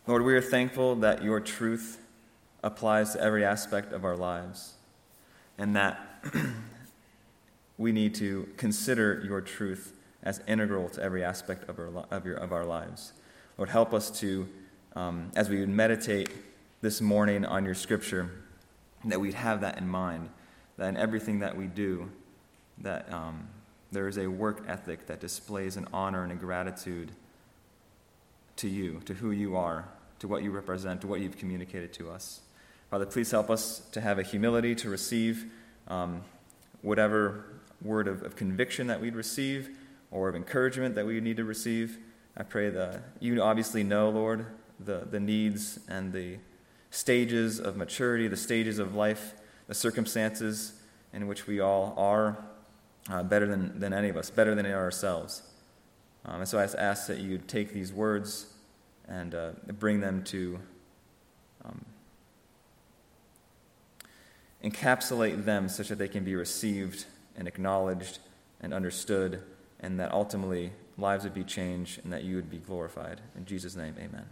Lord, we are thankful that your truth applies to every aspect of our lives, and that we need to consider your truth as integral to every aspect of our lives. Lord, help us to, as we meditate this morning on your scripture, that we'd have that in mind, that in everything that we do, that there is a work ethic that displays an honor and a gratitude to you, to who you are, to what you represent, to what you've communicated to us. Father, please help us to have a humility to receive whatever word of conviction that we'd receive or of encouragement that we need to receive. I pray that you obviously know, Lord, the needs and the stages of maturity, the stages of life, the circumstances in which we all are better than any of us, better than ourselves. And so I just ask that you take these words and bring them to encapsulate them such that they can be received and acknowledged and understood, and that ultimately lives would be changed and that you would be glorified. In Jesus' name, amen.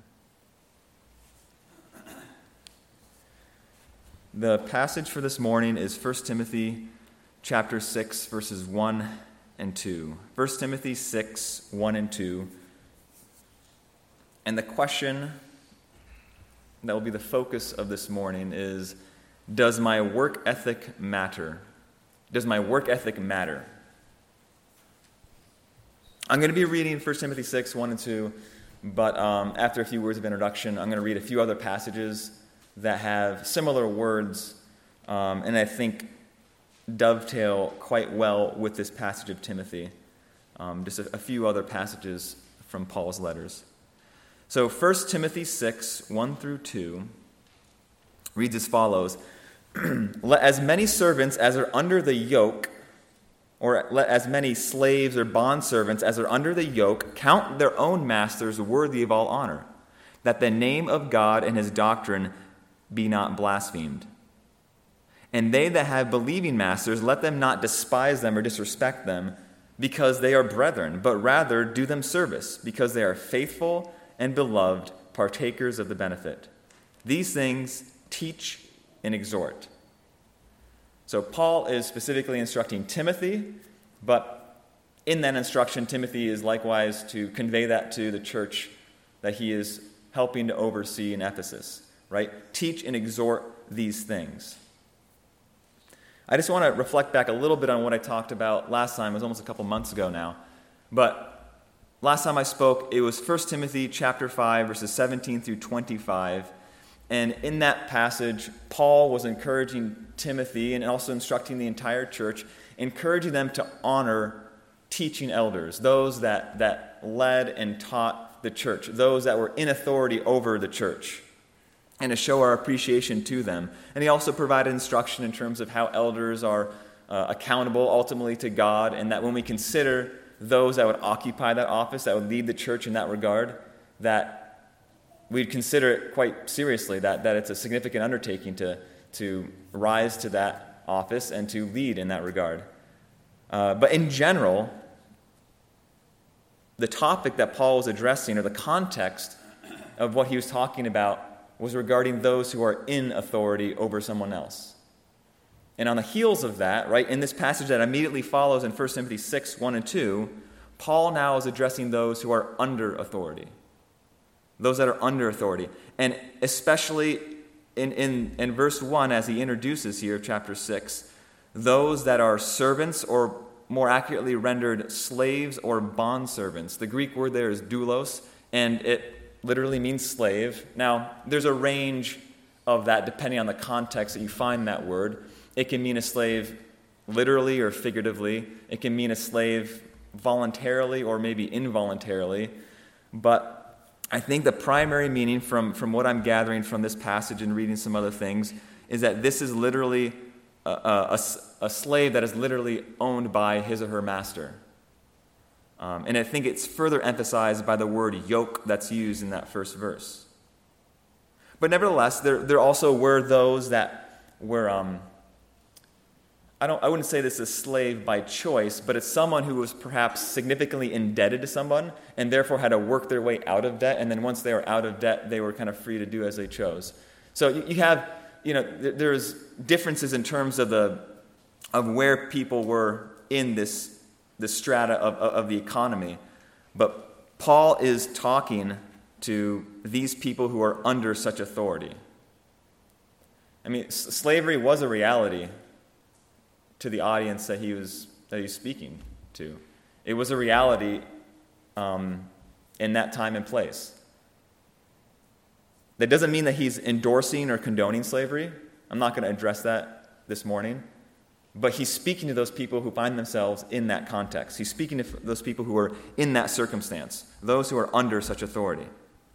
The passage for this morning is 1 Timothy chapter 6, verses 1 and 2. 1 Timothy 6, 1 and 2. And the question that will be the focus of this morning is, does my work ethic matter? Does my work ethic matter? I'm going to be reading 1 Timothy 6, 1 and 2, but after a few words of introduction, I'm going to read a few other passages that have similar words, and I think dovetail quite well with this passage of Timothy. Just a few other passages from Paul's letters. So 1 Timothy 6, 1 through 2 reads as follows: Let as many servants as are under the yoke, or let as many slaves or bondservants as are under the yoke, count their own masters worthy of all honor, that the name of God and his doctrine be not blasphemed. And they that have believing masters, let them not despise them or disrespect them, because they are brethren, but rather do them service, because they are faithful and beloved, partakers of the benefit. These things teach and exhort. So Paul is specifically instructing Timothy, but in that instruction, Timothy is likewise to convey that to the church that he is helping to oversee in Ephesus, right? Teach and exhort these things. I just want to reflect back a little bit on what I talked about last time. It was almost a couple months ago now. But last time I spoke, it was 1 Timothy chapter 5, verses 17 through 25. And in that passage, Paul was encouraging Timothy and also instructing the entire church, encouraging them to honor teaching elders, those that led and taught the church, those that were in authority over the church, and to show our appreciation to them. And he also provided instruction in terms of how elders are accountable ultimately to God, and that when we consider those that would occupy that office, that would lead the church in that regard, that we'd consider it quite seriously, that it's a significant undertaking to rise to that office and to lead in that regard. But in general, the topic that Paul was addressing, or the context of what he was talking about, was regarding those who are in authority over someone else. And on the heels of that, right, in this passage that immediately follows in 1 Timothy 6, 1 and 2, Paul now is addressing those who are under authority. Those that are under authority. And especially in verse 1, as he introduces here, chapter 6, those that are servants, or more accurately rendered slaves or bondservants. The Greek word there is doulos, and it literally means slave. Now, there's a range of that depending on the context that you find that word. It can mean a slave literally or figuratively. It can mean a slave voluntarily or maybe involuntarily. But I think the primary meaning from what I'm gathering from this passage and reading some other things is that this is literally a slave that is literally owned by his or her master. And I think it's further emphasized by the word yoke that's used in that first verse. But nevertheless, there also were those that were, I wouldn't say this is a slave by choice, but it's someone who was perhaps significantly indebted to someone and therefore had to work their way out of debt. And then once they were out of debt, they were kind of free to do as they chose. So you have, there's differences in terms of where people were in this strata of the economy. But Paul is talking to these people who are under such authority. I mean, slavery was a reality to the audience that he was speaking to. It was a reality in that time and place. That doesn't mean that he's endorsing or condoning slavery. I'm not going to address that this morning. But he's speaking to those people who find themselves in that context. He's speaking to those people who are in that circumstance, those who are under such authority.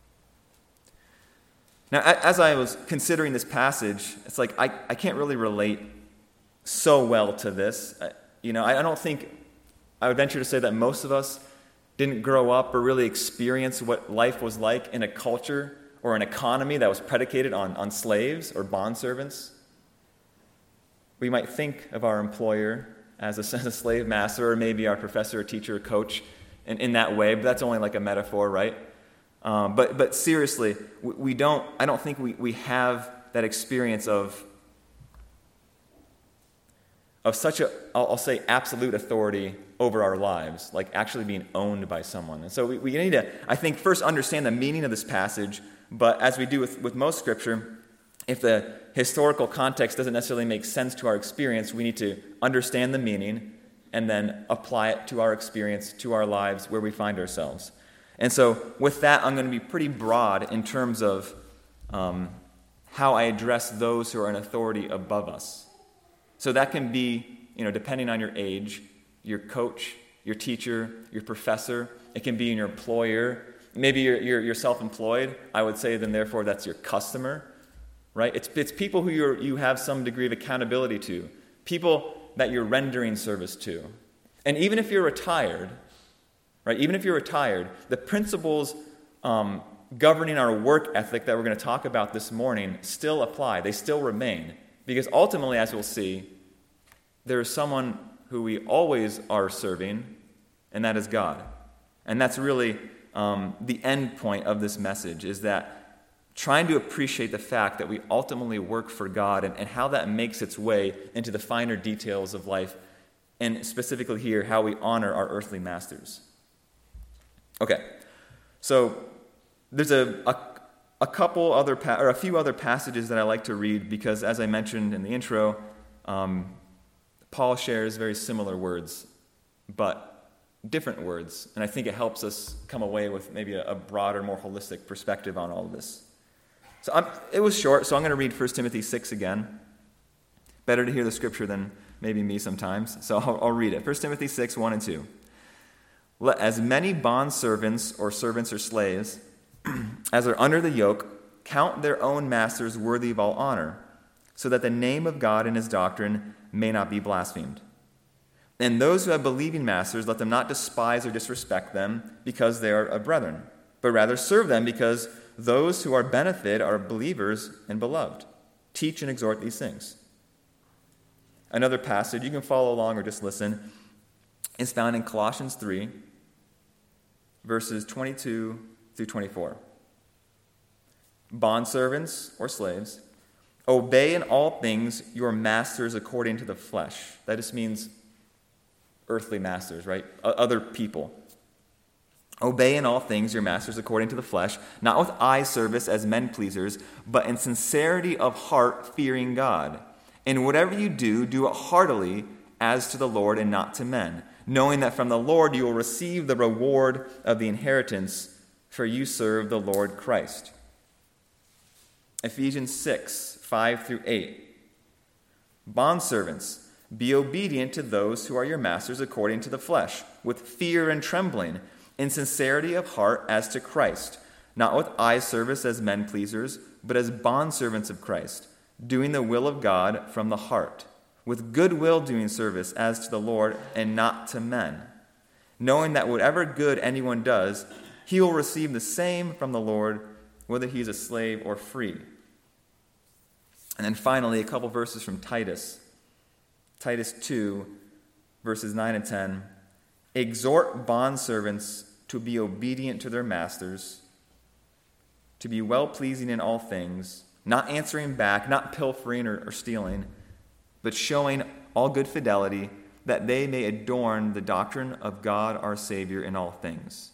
Now, as I was considering this passage, it's like I can't really relate so well to this. I don't think, I would venture to say that most of us didn't grow up or really experience what life was like in a culture or an economy that was predicated on slaves or bondservants. We might think of our employer as a slave master, or maybe our professor or teacher or coach in that way, but that's only like a metaphor, right? But seriously, I don't think we have that experience of such I'll say, absolute authority over our lives, like actually being owned by someone. And so we need to, I think, first understand the meaning of this passage, but as we do with most Scripture, if the historical context doesn't necessarily make sense to our experience, we need to understand the meaning and then apply it to our experience, to our lives, where we find ourselves. And so with that, I'm going to be pretty broad in terms of how I address those who are in authority above us. So that can be, depending on your age, your coach, your teacher, your professor. It can be in your employer. Maybe you're self-employed. I would say then therefore that's your customer, right? It's people who you have some degree of accountability to, people that you're rendering service to. And even if you're retired, right? Even if you're retired, the principles governing our work ethic that we're going to talk about this morning still apply. They still remain. Because ultimately, as we'll see, there is someone who we always are serving, and that is God. And that's really the end point of this message, is that trying to appreciate the fact that we ultimately work for God and how that makes its way into the finer details of life, and specifically here, how we honor our earthly masters. Okay, so there's a couple other or a few other passages that I like to read because, as I mentioned in the intro, Paul shares very similar words, but different words, and I think it helps us come away with maybe a broader, more holistic perspective on all of this. So it was short, so I'm going to read 1 Timothy 6 again. Better to hear the scripture than maybe me sometimes, so I'll read it. 1 Timothy 6, 1 and 2. Let as many bondservants or servants or slaves as are under the yoke count their own masters worthy of all honor, so that the name of God and his doctrine may not be blasphemed. And those who have believing masters, let them not despise or disrespect them because they are brethren, but rather serve them because those who are benefited are believers and beloved. Teach and exhort these things. Another passage, you can follow along or just listen, is found in Colossians 3, verses 22 through 24. Bondservants or slaves, obey in all things your masters according to the flesh. That just means earthly masters, right? Other people. Obey in all things your masters according to the flesh, not with eye service as men pleasers, but in sincerity of heart, fearing God. And whatever you do, do it heartily as to the Lord and not to men, knowing that from the Lord you will receive the reward of the inheritance, for you serve the Lord Christ. Ephesians 6, 5 through 8. Bondservants, be obedient to those who are your masters according to the flesh, with fear and trembling, in sincerity of heart as to Christ, not with eye service as men pleasers, but as bondservants of Christ, doing the will of God from the heart, with good will doing service as to the Lord and not to men, knowing that whatever good anyone does, he will receive the same from the Lord, whether he is a slave or free. And then finally, a couple verses from Titus. Titus 2, verses 9 and 10, exhort bondservants to be obedient to their masters, to be well-pleasing in all things, not answering back, not pilfering or stealing, but showing all good fidelity, that they may adorn the doctrine of God our Savior in all things.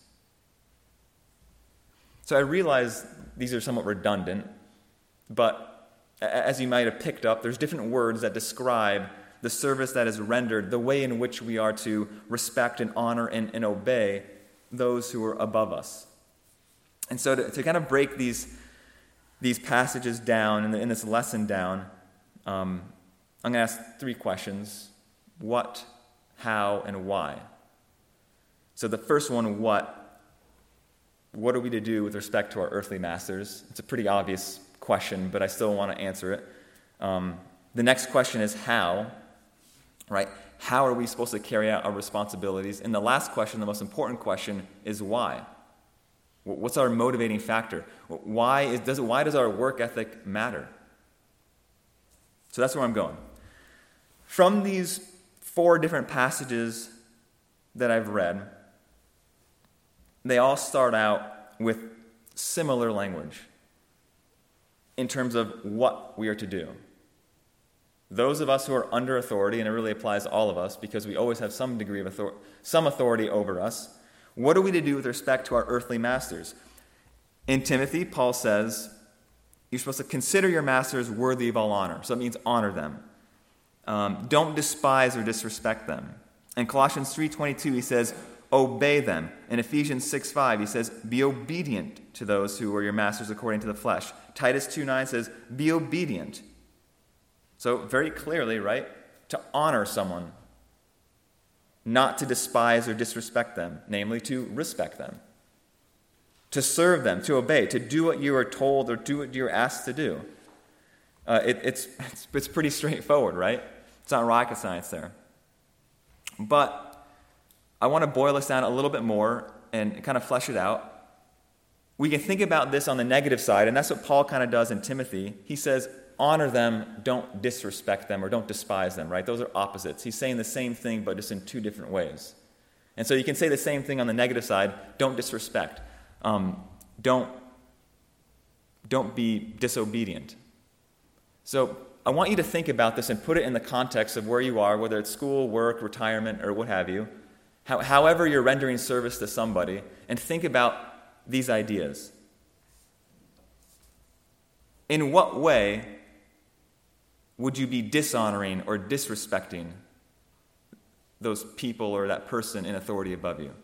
So I realize these are somewhat redundant, but as you might have picked up, there's different words that describe the service that is rendered, the way in which we are to respect and honor and obey those who are above us. And so to kind of break these passages down, in this lesson down, I'm going to ask 3 questions. What, how, and why? So the first one, what are we to do with respect to our earthly masters? It's a pretty obvious question, but I still want to answer it. The next question is how, right? How are we supposed to carry out our responsibilities? And the last question, the most important question, is why? What's our motivating factor? Why does our work ethic matter? So that's where I'm going. From these 4 different passages that I've read, they all start out with similar language in terms of what we are to do. Those of us who are under authority, and it really applies to all of us because we always have some degree of authority over us, what are we to do with respect to our earthly masters? In Timothy, Paul says, you're supposed to consider your masters worthy of all honor. So it means honor them. Don't despise or disrespect them. In Colossians 3:22, he says, obey them. In Ephesians 6:5, he says, be obedient to those who are your masters according to the flesh. Titus 2:9 says, be obedient. So very clearly, right, to honor someone, not to despise or disrespect them, namely to respect them, to serve them, to obey, to do what you are told or do what you're asked to do. It's pretty straightforward, right? It's not rocket science there. But I want to boil this down a little bit more and kind of flesh it out. We can think about this on the negative side, and that's what Paul kind of does in Timothy. He says, honor them, don't disrespect them, or don't despise them, right? Those are opposites. He's saying the same thing, but just in 2 different ways. And so you can say the same thing on the negative side, don't disrespect. Don't be disobedient. So I want you to think about this and put it in the context of where you are, whether it's school, work, retirement, or what have you. However you're rendering service to somebody, and think about these ideas. In what way would you be dishonoring or disrespecting those people or that person in authority above you?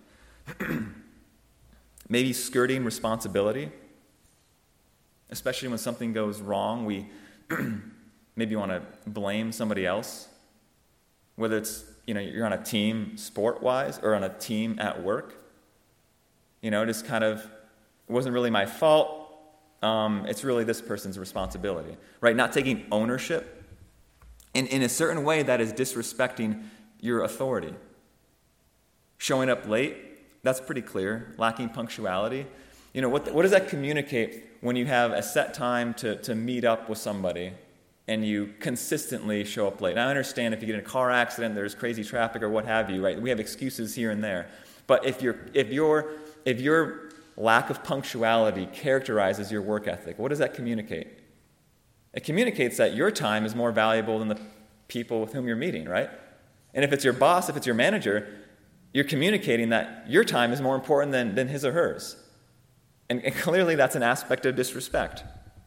Maybe skirting responsibility, especially when something goes wrong. We maybe want to blame somebody else, whether it's you're on a team sport-wise or on a team at work. Just kind of, it wasn't really my fault. It's really this person's responsibility, right? Not taking ownership. And in a certain way, that is disrespecting your authority. Showing up late, that's pretty clear. Lacking punctuality. What does that communicate when you have a set time to meet up with somebody and you consistently show up late? Now, I understand if you get in a car accident, there's crazy traffic or what have you, right? We have excuses here and there. But if your lack of punctuality characterizes your work ethic, what does that communicate? It communicates that your time is more valuable than the people with whom you're meeting, right? And if it's your boss, if it's your manager, you're communicating that your time is more important than his or hers. And clearly that's an aspect of disrespect.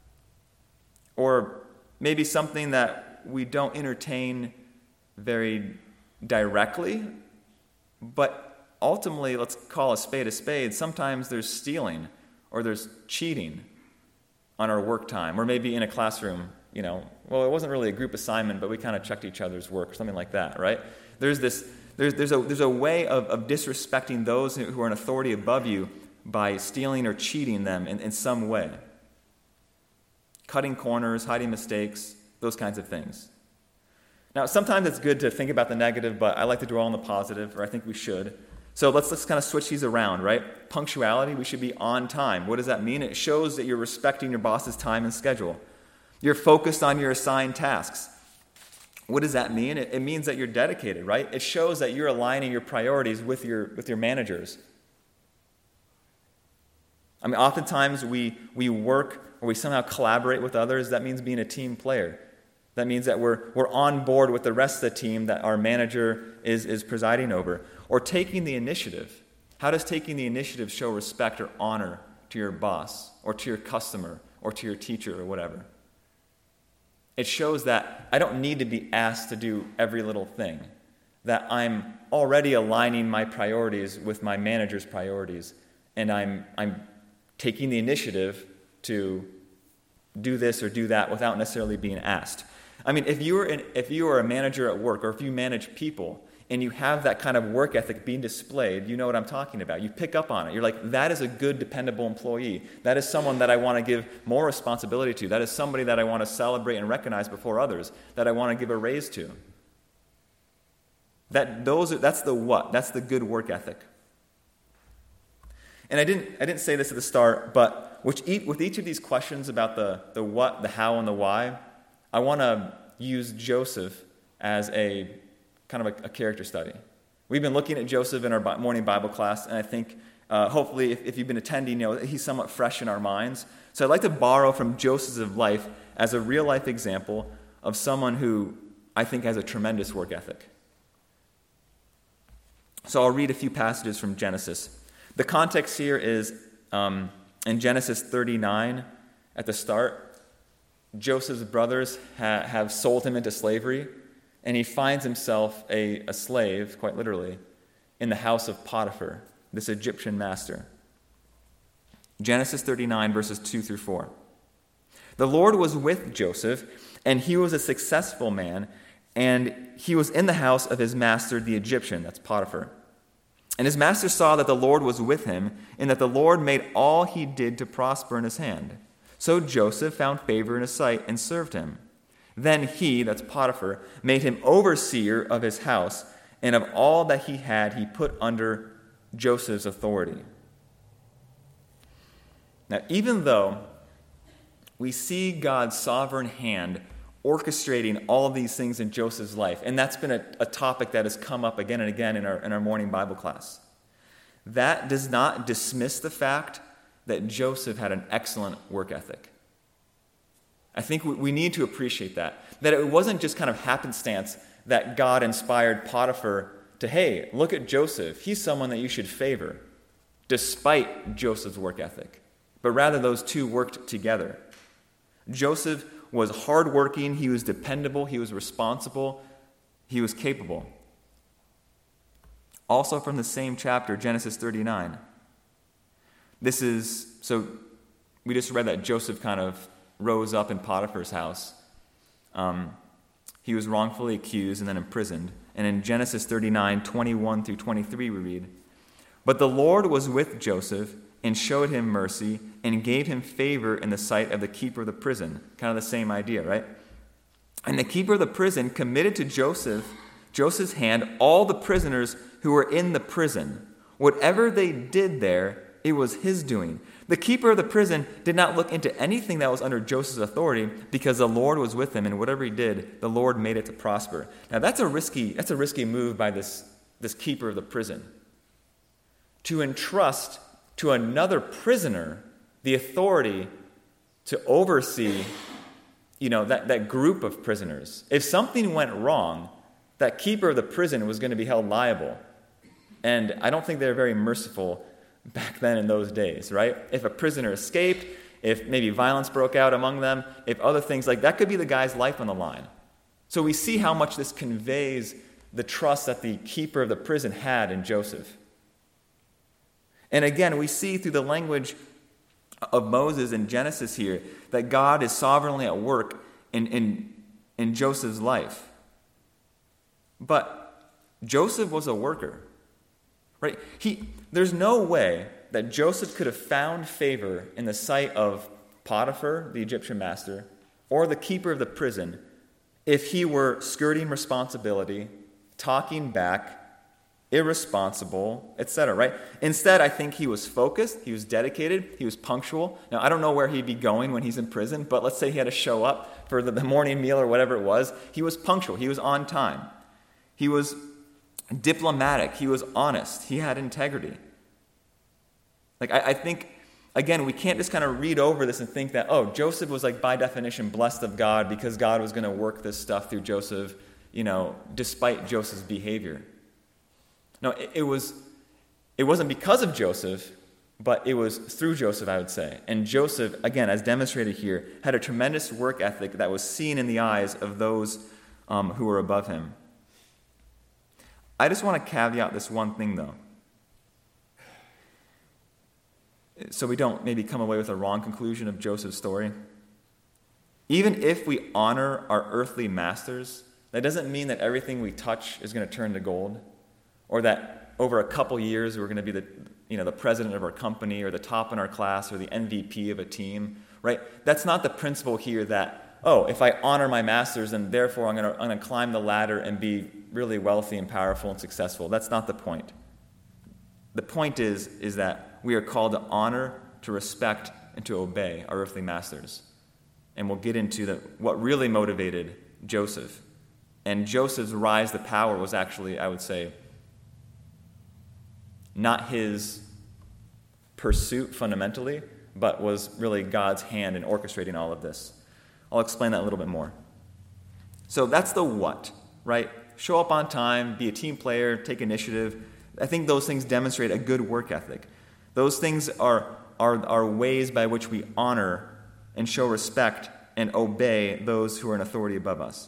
Or maybe something that we don't entertain very directly, but ultimately, let's call a spade a spade. Sometimes there's stealing or there's cheating on our work time, or maybe in a classroom, it wasn't really a group assignment, but we kind of checked each other's work or something like that, right? There's a way of disrespecting those who are in authority above you by stealing or cheating them in some way. Cutting corners, hiding mistakes, those kinds of things. Now, sometimes it's good to think about the negative, but I like to dwell on the positive, or I think we should. So let's kind of switch these around, right? Punctuality, we should be on time. What does that mean? It shows that you're respecting your boss's time and schedule. You're focused on your assigned tasks. What does that mean? It means that you're dedicated, right? It shows that you're aligning your priorities with your managers. I mean, oftentimes we work or we somehow collaborate with others. That means being a team player. That means that we're on board with the rest of the team that our manager is presiding over. Or taking the initiative. How does taking the initiative show respect or honor to your boss or to your customer or to your teacher or whatever? It shows that I don't need to be asked to do every little thing, that I'm already aligning my priorities with my manager's priorities, and I'm taking the initiative to do this or do that without necessarily being asked. I mean, if you are a manager at work, or if you manage people, and you have that kind of work ethic being displayed, you know what I'm talking about. You pick up on it. You're like, that is a good, dependable employee. That is someone that I want to give more responsibility to. That is somebody that I want to celebrate and recognize before others, that I want to give a raise to. That's the what. That's the good work ethic. And I didn't say this at the start, but with each of these questions about the what, the how, and the why, I want to use Joseph as a kind of a character study. We've been looking at Joseph in our morning Bible class, and I think hopefully if you've been attending, you know he's somewhat fresh in our minds. So I'd like to borrow from Joseph's life as a real-life example of someone who I think has a tremendous work ethic. So I'll read a few passages from Genesis. The context here is in Genesis 39 at the start. Joseph's brothers have sold him into slavery, and he finds himself a slave, quite literally, in the house of Potiphar, this Egyptian master. Genesis 39, verses 2 through 4. The Lord was with Joseph, and he was a successful man, and he was in the house of his master, the Egyptian, that's Potiphar. And his master saw that the Lord was with him, and that the Lord made all he did to prosper in his hand. So Joseph found favor in his sight and served him. Then he, that's Potiphar, made him overseer of his house, and of all that he had, he put under Joseph's authority. Now, even though we see God's sovereign hand orchestrating all of these things in Joseph's life, and that's been a topic that has come up again and again in our morning Bible class, that does not dismiss the fact that Joseph had an excellent work ethic. I think we need to appreciate that it wasn't just kind of happenstance that God inspired Potiphar to, hey, look at Joseph. He's someone that you should favor, despite Joseph's work ethic. But rather, those two worked together. Joseph was hardworking, he was dependable, he was responsible, he was capable. Also from the same chapter, Genesis 39. So we just read that Joseph kind of rose up in Potiphar's house. He was wrongfully accused and then imprisoned. And in Genesis 39, 21 through 23, we read, "But the Lord was with Joseph and showed him mercy and gave him favor in the sight of the keeper of the prison." Kind of the same idea, right? "And the keeper of the prison committed to Joseph's hand all the prisoners who were in the prison. Whatever they did there, it was his doing. The keeper of the prison did not look into anything that was under Joseph's authority, because the Lord was with him, and whatever he did, the Lord made it to prosper." Now that's a risky move by this keeper of the prison, to entrust to another prisoner the authority to oversee, that group of prisoners. If something went wrong, that keeper of the prison was going to be held liable. And I don't think they were very merciful back then in those days, right? If a prisoner escaped, if maybe violence broke out among them, if other things like that, could be the guy's life on the line. So we see how much this conveys the trust that the keeper of the prison had in Joseph. And again, we see through the language of Moses in Genesis here that God is sovereignly at work in Joseph's life. But Joseph was a worker, right? There's no way that Joseph could have found favor in the sight of Potiphar, the Egyptian master, or the keeper of the prison if he were skirting responsibility, talking back, irresponsible, etc., right? Instead, I think he was focused, he was dedicated, he was punctual. Now, I don't know where he'd be going when he's in prison, but let's say he had to show up for the morning meal or whatever it was. He was punctual, he was on time. He was diplomatic, he was honest, he had integrity. Like, I think, again, we can't just kind of read over this and think that, oh, Joseph was, like, by definition blessed of God because God was going to work this stuff through Joseph, despite Joseph's behavior. No, it wasn't because of Joseph, but it was through Joseph, I would say. And Joseph, again, as demonstrated here, had a tremendous work ethic that was seen in the eyes of those who were above him. I just want to caveat this one thing, though, so we don't maybe come away with a wrong conclusion of Joseph's story. Even if we honor our earthly masters, that doesn't mean that everything we touch is going to turn to gold, or that over a couple years we're going to be the president of our company or the top in our class or the MVP of a team, right? That's not the principle here that, oh, if I honor my masters, then therefore I'm going to climb the ladder and be really wealthy and powerful and successful. That's not the point. The point is that we are called to honor, to respect, and to obey our earthly masters. And we'll get into what really motivated Joseph. And Joseph's rise to power was actually, I would say, not his pursuit fundamentally, but was really God's hand in orchestrating all of this. I'll explain that a little bit more. So that's the what, right? Show up on time, be a team player, take initiative. I think those things demonstrate a good work ethic. Those things are ways by which we honor and show respect and obey those who are in authority above us.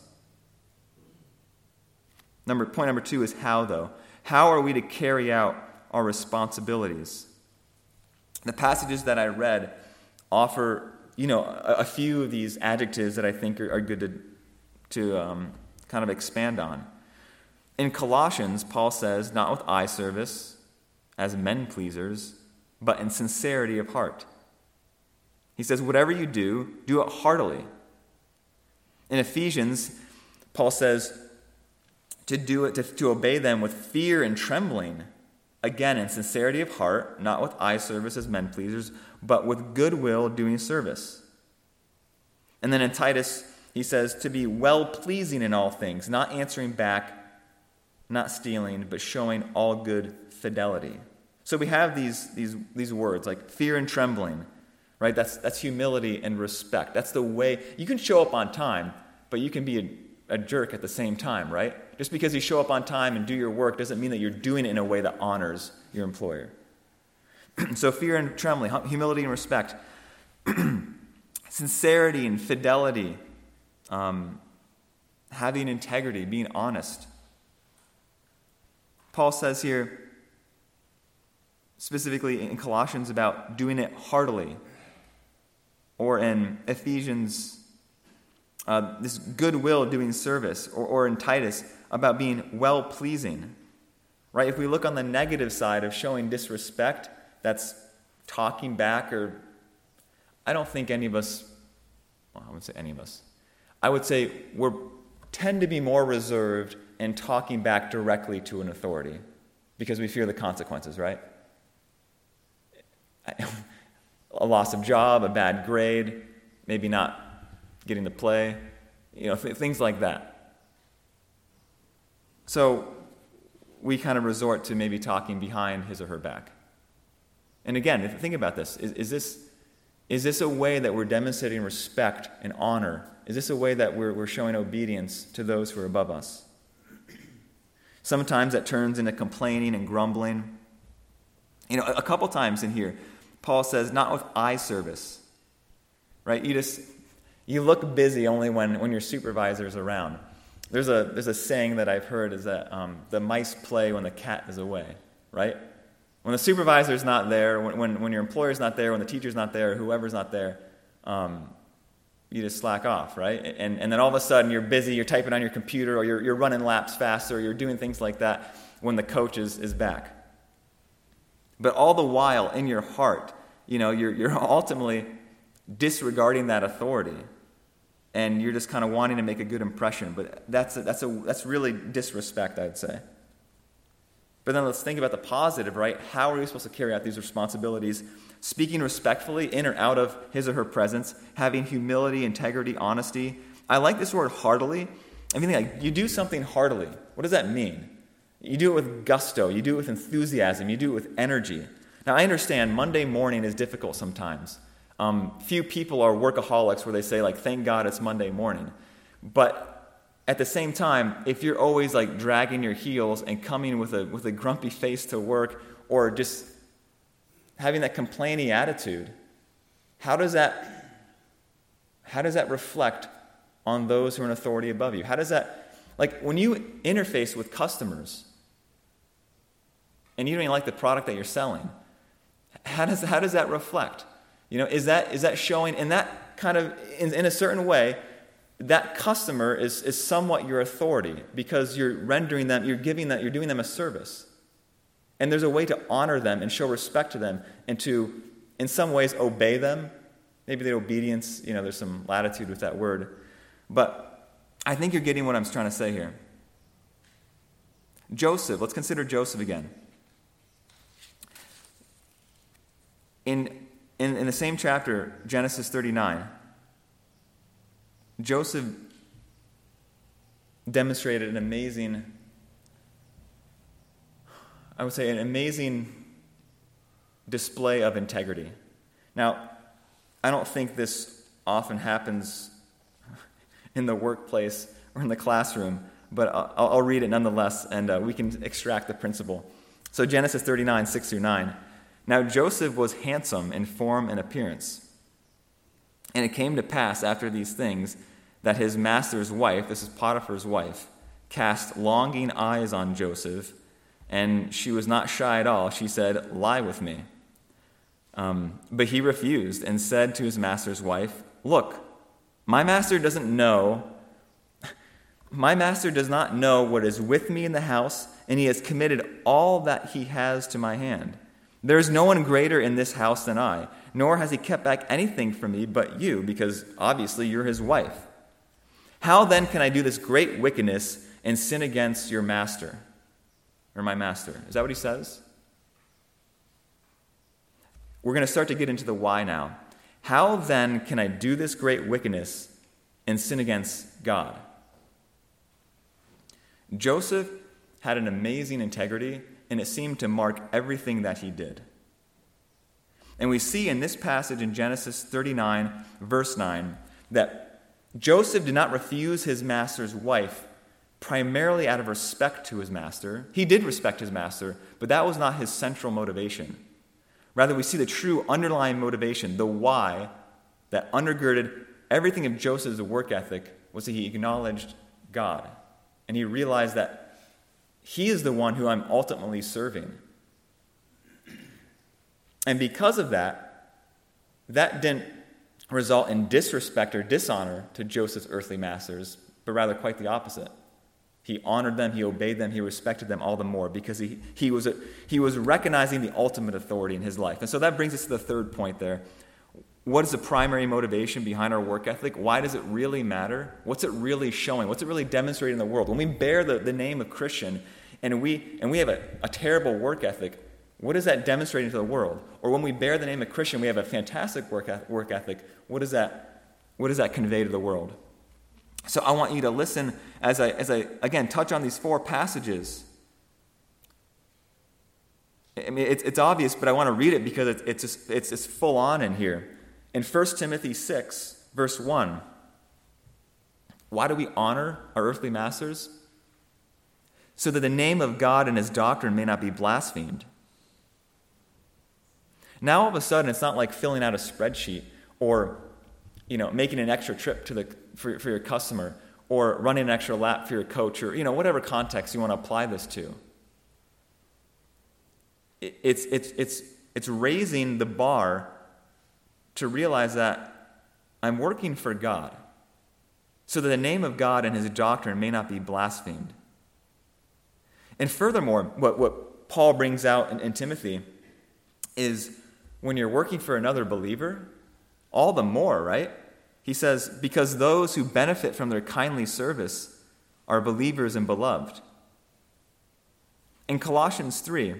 Point number 2 is how, though. How are we to carry out our responsibilities? The passages that I read offer, a few of these adjectives that I think are good to kind of expand on. In Colossians, Paul says, not with eye service, as men pleasers, but in sincerity of heart. He says, whatever you do, do it heartily. In Ephesians, Paul says to do it, to obey them with fear and trembling, again in sincerity of heart, not with eye service as men pleasers, but with goodwill doing service. And then in Titus, he says to be well-pleasing in all things, not answering back, not stealing, but showing all good fidelity. So we have these words like fear and trembling, right? That's humility and respect. That's the way you can show up on time, but you can be a jerk at the same time, right? Just because you show up on time and do your work doesn't mean that you're doing it in a way that honors your employer. So fear and trembling, humility and respect, sincerity and fidelity, having integrity, being honest. Paul says here, specifically in Colossians, about doing it heartily. Or in Ephesians, this goodwill doing service. Or in Titus, about being well-pleasing. Right? If we look on the negative side of showing disrespect, that's talking back, or I don't think any of us, well, I wouldn't say any of us, I would say we tend to be more reserved in talking back directly to an authority because we fear the consequences, right? A loss of job, a bad grade, maybe not getting to play, things like that. So we kind of resort to maybe talking behind his or her back. And again, think about this. Is this a way that we're demonstrating respect and honor? Is this a way that we're showing obedience to those who are above us? Sometimes that turns into complaining and grumbling. A couple times in here, Paul says, not with eye service, right? You look busy only when your supervisor is around. There's a saying that I've heard is that the mice play when the cat is away, right? When the supervisor's not there, when your employer's not there, when the teacher's not there, whoever's not there, you just slack off, right? And then all of a sudden you're busy, you're typing on your computer, or you're running laps faster, or you're doing things like that when the coach is back. But all the while, in your heart, you're ultimately disregarding that authority, and you're just kind of wanting to make a good impression. But that's really disrespect, I'd say. But then let's think about the positive, right? How are we supposed to carry out these responsibilities? Speaking respectfully in or out of his or her presence, having humility, integrity, honesty. I like this word heartily. I mean, like, you do something heartily. What does that mean? You do it with gusto. You do it with enthusiasm. You do it with energy. Now, I understand Monday morning is difficult sometimes. Few people are workaholics where they say, like, thank God it's Monday morning. But at the same time, if you're always like dragging your heels and coming with a grumpy face to work, or just having that complaining attitude, how does that reflect on those who are in authority above you? How does that, like, when you interface with customers and you don't even like the product that you're selling, how does that reflect? You know, is that showing in that kind of in a certain way? That customer is somewhat your authority because you're rendering them, you're doing them a service. And there's a way to honor them and show respect to them and to, in some ways, obey them. Maybe the obedience, there's some latitude with that word. But I think you're getting what I'm trying to say here. Joseph, let's consider Joseph again. In the same chapter, Genesis 39, Joseph demonstrated an amazing display of integrity. Now, I don't think this often happens in the workplace or in the classroom, but I'll read it nonetheless, and we can extract the principle. So Genesis 39, 6 through 9. Now Joseph was handsome in form and appearance. And it came to pass after these things that his master's wife, this is Potiphar's wife, cast longing eyes on Joseph, and she was not shy at all. She said, "Lie with me." But he refused and said to his master's wife, "Look, my master does not know what is with me in the house, and he has committed all that he has to my hand. There is no one greater in this house than I, nor has he kept back anything from me but you, because obviously you're his wife. How then can I do this great wickedness and sin against your master, or my master?" Is that what he says? We're going to start to get into the why now. How then can I do this great wickedness and sin against God? Joseph had an amazing integrity, and it seemed to mark everything that he did. And we see in this passage in Genesis 39, verse 9, that Joseph did not refuse his master's wife primarily out of respect to his master. He did respect his master, but that was not his central motivation. Rather, we see the true underlying motivation, the why, that undergirded everything of Joseph's work ethic was that he acknowledged God. And he realized that he is the one who I'm ultimately serving. And because of that, that didn't result in disrespect or dishonor to Joseph's earthly masters, but rather quite the opposite. He honored them, he obeyed them, he respected them all the more because he was recognizing the ultimate authority in his life. And so that brings us to the third point there. What is the primary motivation behind our work ethic? Why does it really matter? What's it really showing? What's it really demonstrating in the world? When we bear the name of Christian and we have a terrible work ethic, what is that demonstrating to the world? Or when we bear the name of Christian, we have a fantastic work ethic, what does that convey to the world? So I want you to listen as I again touch on these four passages. I mean, it's obvious, but I want to read it because it's full on in here. In 1 Timothy 6, verse 1, why do we honor our earthly masters? So that the name of God and his doctrine may not be blasphemed. Now all of a sudden, it's not like filling out a spreadsheet or making an extra trip for your customer or running an extra lap for your coach or whatever context you want to apply this to. It's raising the bar to realize that I'm working for God so that the name of God and his doctrine may not be blasphemed. And furthermore, what Paul brings out in Timothy is when you're working for another believer, all the more, right? He says, because those who benefit from their kindly service are believers and beloved. In Colossians 3,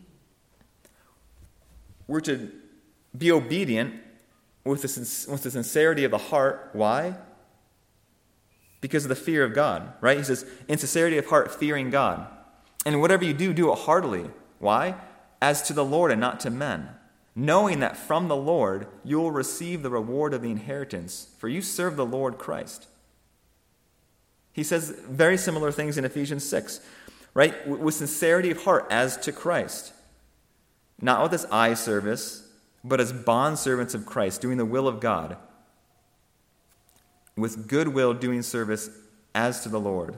we're to be obedient with the sincerity of the heart. Why? Because of the fear of God, right? He says, in sincerity of heart, fearing God. And whatever you do, do it heartily. Why? As to the Lord and not to men, knowing that from the Lord you will receive the reward of the inheritance, for you serve the Lord Christ. He says very similar things in Ephesians 6, right? With sincerity of heart as to Christ. Not with this eye service, but as bondservants of Christ, doing the will of God, with goodwill doing service as to the Lord,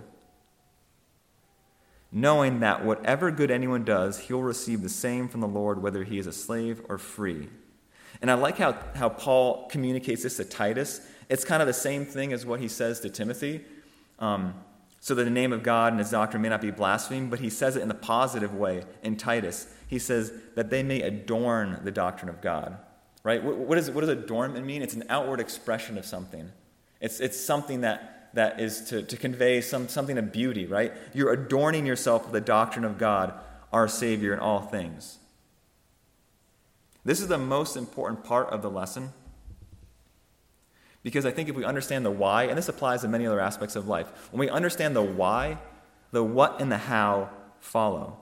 knowing that whatever good anyone does, he'll receive the same from the Lord, whether he is a slave or free. And I like how Paul communicates this to Titus. It's kind of the same thing as what he says to Timothy, so that the name of God and his doctrine may not be blasphemed, but he says it in the positive way in Titus. He says that they may adorn the doctrine of God. Right? What does adornment mean? It's an outward expression of something. It's something that is to convey something of beauty, right? You're adorning yourself with the doctrine of God, our Savior in all things. This is the most important part of the lesson, because I think if we understand the why, and this applies to many other aspects of life, when we understand the why, the what and the how follow.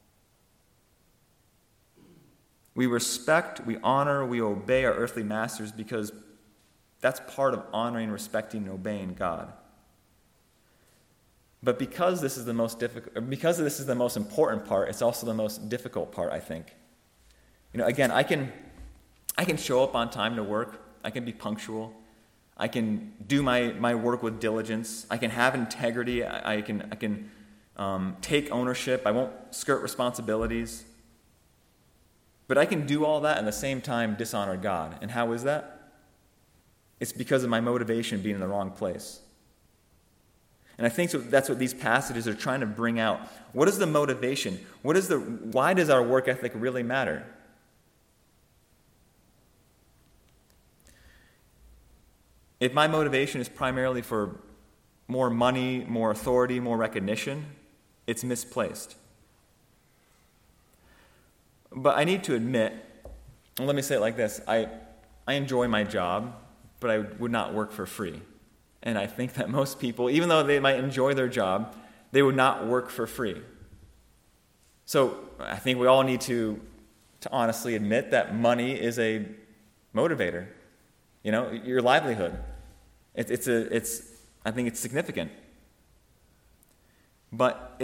We respect, we honor, we obey our earthly masters because that's part of honoring, respecting, and obeying God. But because this is the most important part, it's also the most difficult part, I think. Again, I can show up on time to work. I can be punctual. I can do my work with diligence. I can have integrity. I can take ownership. I won't skirt responsibilities. But I can do all that and at the same time dishonor God. And how is that? It's because of my motivation being in the wrong place. And I think that's what these passages are trying to bring out. What is the motivation? Why does our work ethic really matter? If my motivation is primarily for more money, more authority, more recognition, it's misplaced. But I need to admit, and let me say it like this, I enjoy my job, but I would not work for free. And I think that most people, even though they might enjoy their job, they would not work for free. So I think we all need to honestly admit that money is a motivator. Your livelihood. I think it's significant. But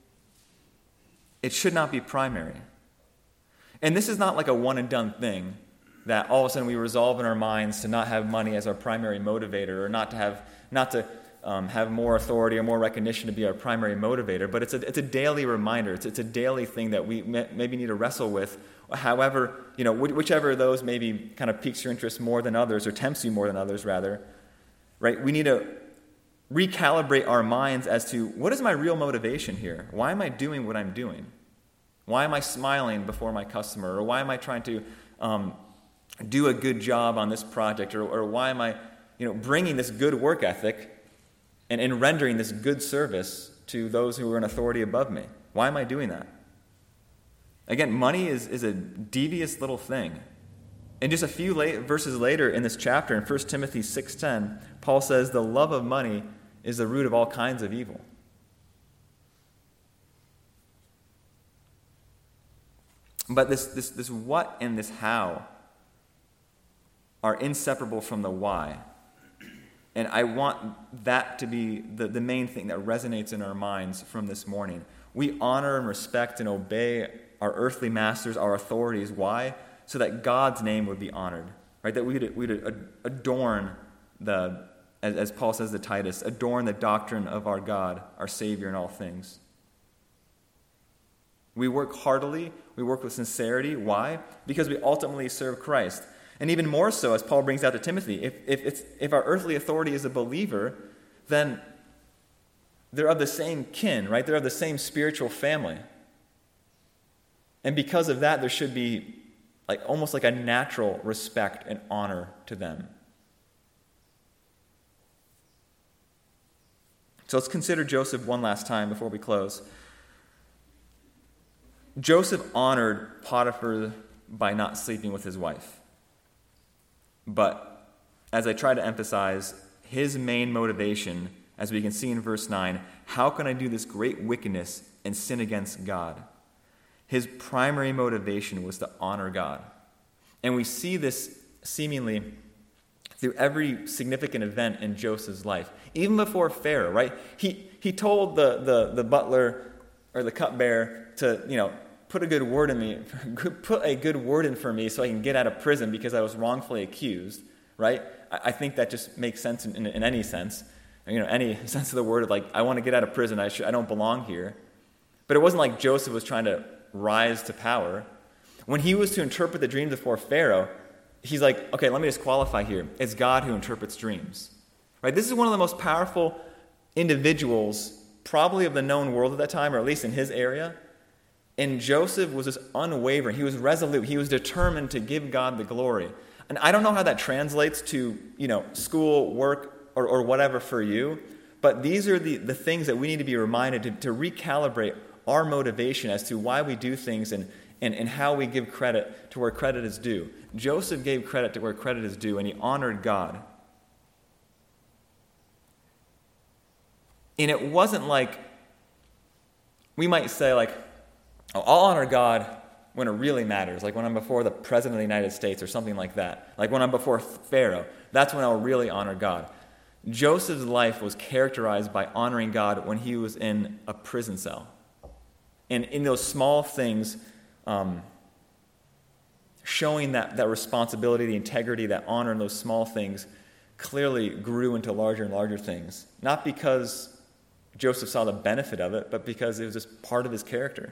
it should not be primary. And this is not like a one and done thing that all of a sudden we resolve in our minds to not have money as our primary motivator, or not to have more authority or more recognition to be our primary motivator. But it's a daily reminder. It's a daily thing that we maybe need to wrestle with. However, whichever of those maybe kind of piques your interest more than others, or tempts you more than others, rather, right? We need to recalibrate our minds as to what is my real motivation here? Why am I doing what I'm doing? Why am I smiling before my customer? Or why am I trying to do a good job on this project? Or why am I bringing this good work ethic and rendering this good service to those who are in authority above me? Why am I doing that? Again, money is a devious little thing. And just a few verses later in this chapter, in 1 Timothy 6:10, Paul says, the love of money is the root of all kinds of evil. But this what and this how are inseparable from the why. And I want that to be the main thing that resonates in our minds from this morning. We honor and respect and obey our earthly masters, our authorities. Why? So that God's name would be honored. Right? That we'd adorn as Paul says to Titus, adorn the doctrine of our God, our Savior in all things. We work heartily. We work with sincerity. Why? Because we ultimately serve Christ. And even more so, as Paul brings out to Timothy, if our earthly authority is a believer, then they're of the same kin, right? They're of the same spiritual family. And because of that, there should be almost like a natural respect and honor to them. So let's consider Joseph one last time before we close. Joseph honored Potiphar by not sleeping with his wife. But as I try to emphasize, his main motivation, as we can see in verse 9, how can I do this great wickedness and sin against God? His primary motivation was to honor God. And we see this seemingly through every significant event in Joseph's life. Even before Pharaoh, right? He told the butler or the cupbearer to, put a good word in for me so I can get out of prison because I was wrongfully accused, right? I think that just makes sense in any sense. Any sense of the word of like, I want to get out of prison, I don't belong here. But it wasn't like Joseph was trying to rise to power. When he was to interpret the dreams before Pharaoh, he's like, okay, let me just qualify here. It's God who interprets dreams. Right? This is one of the most powerful individuals probably of the known world at that time, or at least in his area. And Joseph was just unwavering. He was resolute. He was determined to give God the glory. And I don't know how that translates to, school, work, or whatever for you. But these are the things that we need to be reminded to recalibrate our motivation as to why we do things and how we give credit to where credit is due. Joseph gave credit to where credit is due, and he honored God. And it wasn't like, we might say like, oh, I'll honor God when it really matters, like when I'm before the President of the United States or something like that. Like when I'm before Pharaoh, that's when I'll really honor God. Joseph's life was characterized by honoring God when he was in a prison cell. And in those small things, showing that responsibility, the integrity, that honor in those small things clearly grew into larger and larger things. Not because Joseph saw the benefit of it, but because it was just part of his character.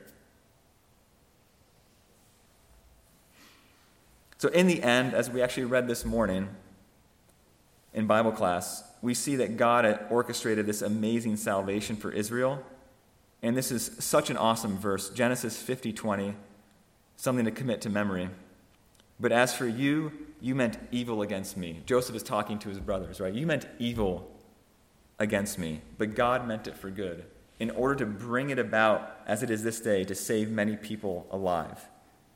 So in the end, as we actually read this morning in Bible class, we see that God had orchestrated this amazing salvation for Israel. And this is such an awesome verse, Genesis 50:20, something to commit to memory. But as for you, you meant evil against me. Joseph is talking to his brothers, right? You meant evil against me, but God meant it for good, in order to bring it about, as it is this day, to save many people alive.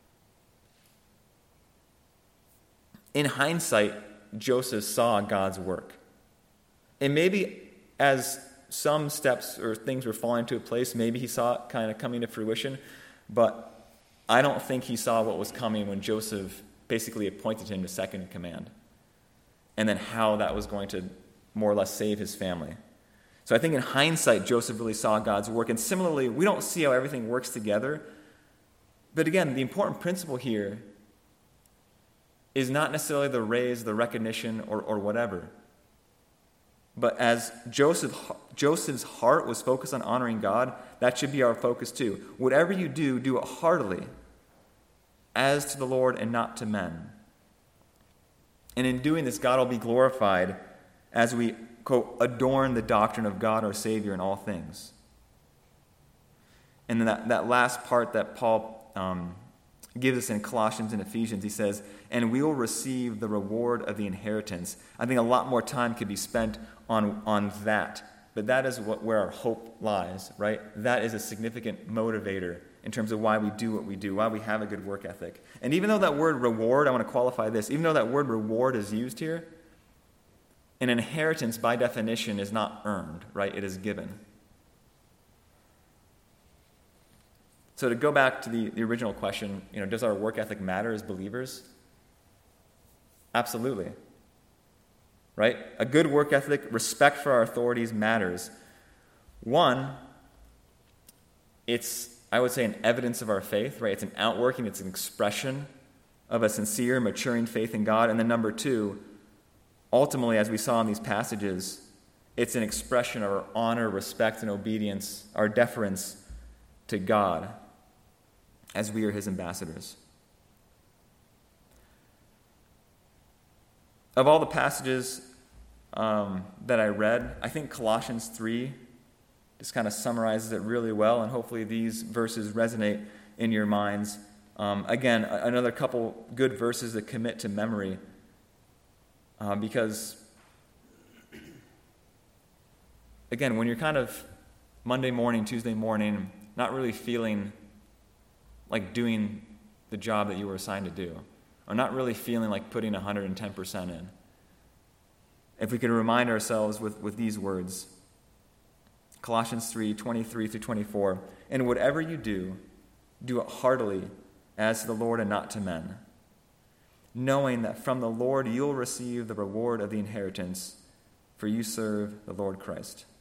In hindsight, Joseph saw God's work. And maybe as some steps or things were falling into place, maybe he saw it kind of coming to fruition, but I don't think he saw what was coming when Joseph basically appointed him to second in command, and then how that was going to more or less save his family. So I think in hindsight, Joseph really saw God's work. And similarly, we don't see how everything works together. But again, the important principle here is not necessarily the raise, the recognition, or whatever. But as Joseph's heart was focused on honoring God, that should be our focus too. Whatever you do, do it heartily, as to the Lord and not to men. And in doing this, God will be glorified as we, quote, adorn the doctrine of God our Savior in all things. And then that last part that Paul gives us in Colossians and Ephesians, he says, and we will receive the reward of the inheritance. I think a lot more time could be spent on that, but that is where our hope lies, right? That is a significant motivator in terms of why we do what we do, why we have a good work ethic. And even though that word reward, I want to qualify this, even though that word reward is used here, an inheritance by definition is not earned, right? It is given. So to go back to the original question, does our work ethic matter as believers? Absolutely. Right? A good work ethic, respect for our authorities matters. One, it's, I would say, an evidence of our faith, right? It's an outworking, it's an expression of a sincere, maturing faith in God. And then number two, ultimately, as we saw in these passages, it's an expression of our honor, respect, and obedience, our deference to God as we are his ambassadors. Of all the passages that I read, I think Colossians 3 just kind of summarizes it really well, and hopefully these verses resonate in your minds. Again, another couple good verses that commit to memory, because, again, when you're kind of Monday morning, Tuesday morning, not really feeling like doing the job that you were assigned to do, or not really feeling like putting 110% in. If we could remind ourselves with these words, Colossians 3:23-24, and whatever you do, do it heartily as to the Lord and not to men, knowing that from the Lord you'll receive the reward of the inheritance, for you serve the Lord Christ.